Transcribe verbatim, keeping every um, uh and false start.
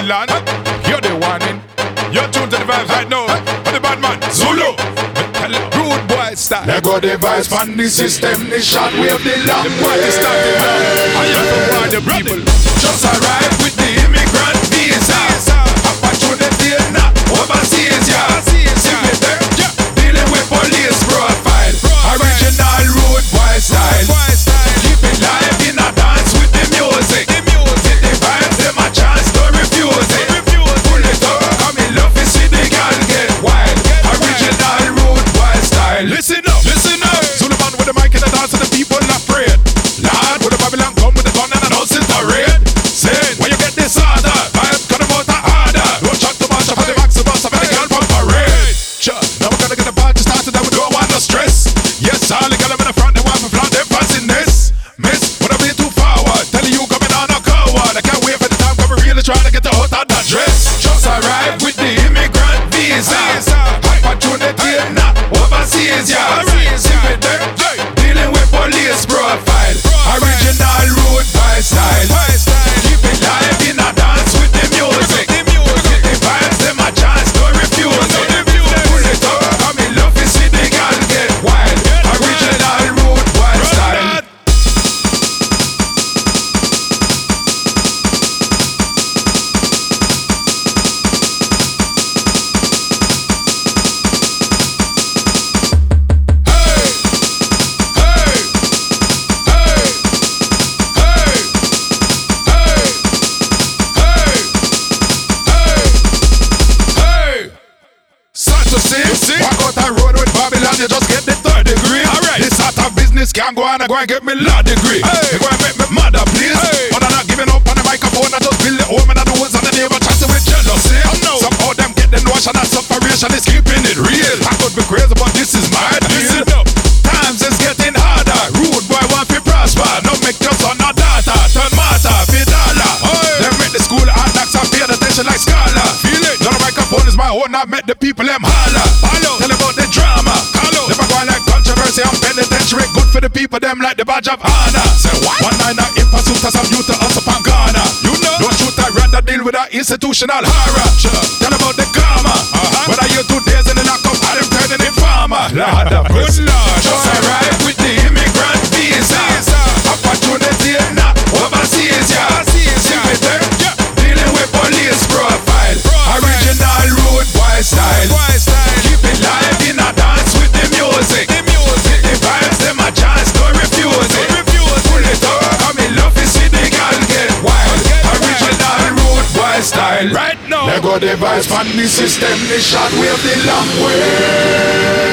Babylon. You're the warning. You're tuned to the vibes right now. For the bad man, Zulu. Rude boy style. Let go the vibes from the system. The shot wave the long way. Party started now. I have to warn the people. Just arrive with the immigrant visa. Opportunity not overseas, yeah. See me there, dealing with police profile. Original rude boy style. Keep it live in a dance with the music. Hit the vibes, them a chance to refuse it. Pull it up, come in love to see the girl get wild. Original rude boy style. Listen up, listen up. Zuluman with the mic and the dance and the people not afraid. Lord, with the Babylon come with the gun and announce it a raid. Say, when you get this order, vibes cut them out a harder. Don't chat too much about the max of us, I'm the girl from parade. Sure, now we're gonna get the party started and we don't want no stress. Yes, all the girl in the front, they want to flaunt their fanciness. Miss, when I be too forward, telling you coming on a coward. I can't wait for the time when we really trying to get the out of that dress. Just arrive with the immigrant visa. Opportunity not overseas, yeah. See me there, dealing with police profile. Original rude boy style. Keep it live in a dance with the music. Hit the vibes, them a chance to refuse it. Pull it up, come in love to see the girl get wild. Original rude boy style. Walk out a road with Babylon, you just get the third degree. Alright, this sort of business can't go on and go and get me law degree. Hey. You go and make me mother, please. Hey. But I'm not giving up on the microphone. I just build the home and I the ones on the neighbor chatting with jealousy. I know somehow them get the notion that separation is keeping it real. I could be crazy, but this is my deal. Times is getting harder. Rude boy want to prosper. No make your son or daughter turn matter, be dollar. Hey. Them make the school hard knocks and pay attention like scholar. Feel it? No, the microphone is my own. I met the people them holler. Hello. Tell about the drama. Hello. Never go like controversy and penitentiary. Good for the people them like the badge of honor. Say what? One niner in pursuit of some youth to us upon Ghana. You know. Don't shoot, I rather deal with that institutional horror. Sure. Tell about the karma. Uh-huh. Whether you two days in the lockup or them turning informer. Lord of good Lord. Just arrive with the immigrant visa. Opportunity not overseas, yeah. See me there, dealing with police profile. Original rude boy style. Keep it live in a dance with the music. Hit the vibes, them a chance to refuse it. Pull it up, come in love to see the girl get wild. Original rude boy style. Right now. Let go the vibes from the system. The shot wave the long way.